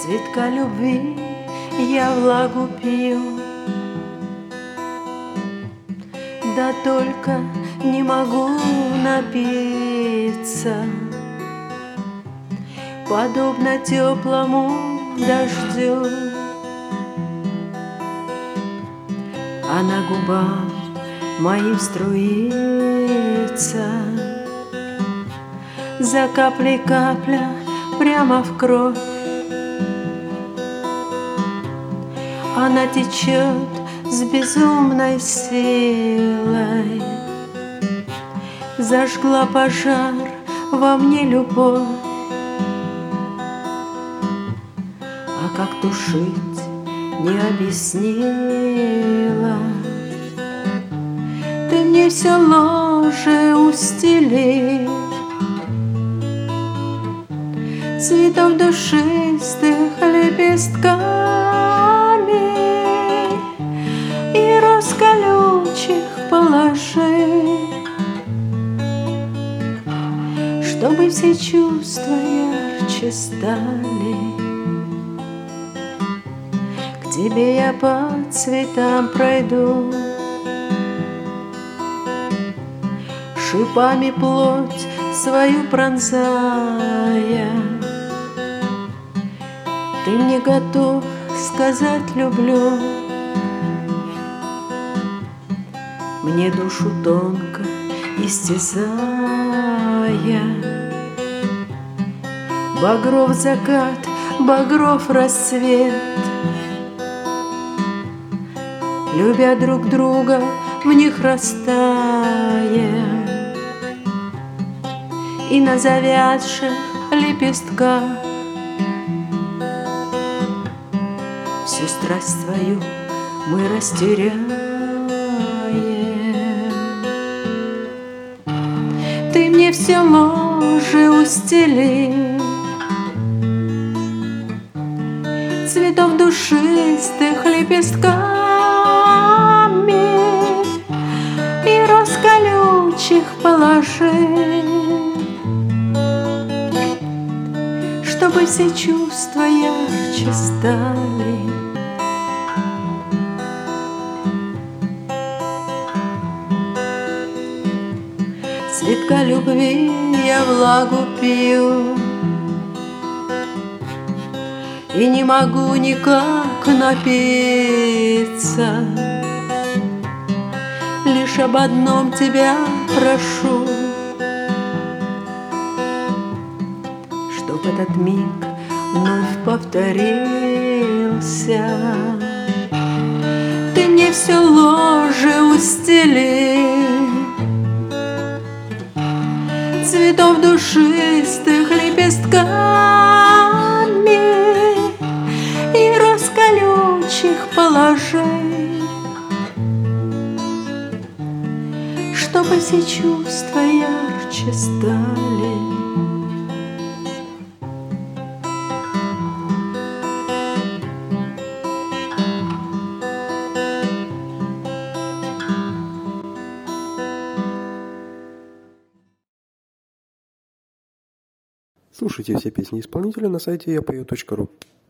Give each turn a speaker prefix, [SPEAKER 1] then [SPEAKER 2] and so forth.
[SPEAKER 1] цветка любви я влагу пью, да только не могу напиться, подобно теплому дождю. А на губах моим струится за каплей капля прямо в кровь. Она течет с безумной силой, зажгла пожар во мне любовь. А как тушить не объяснила, ты мне все ложе устели цветов душистых лепестками и роз колючих положи, чтобы все чувства ярче стали. К тебе я по цветам пройду, шипами плоть свою пронзая. Ты мне готов сказать люблю, мне душу тонко истязая. Багров закат, багров рассвет, любя друг друга в них растая, и на завядших лепестках всю страсть свою мы растеряем. Ты мне все ложе устели цветов душистых лепестками и роз колючих положи, чтобы все чувства ярче стали. Цветка любви я влагу пью и не могу никак напиться, лишь об одном тебя прошу, чтоб этот миг вновь повторился. Ты мне все ложе устели цветов душистых лепестками и роз колючих положи, чтобы все чувства ярче стали.
[SPEAKER 2] Слушайте все песни исполнителя на сайте yapeo.ru.